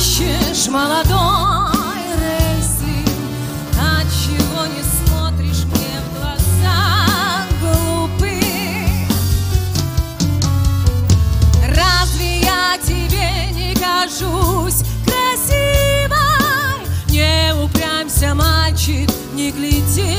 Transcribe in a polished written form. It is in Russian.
ищешь молодой рейсинг? Отчего не смотришь мне в глаза, глупый? Разве я тебе не кажусь красивой? Не упрямься, мальчик, не гляди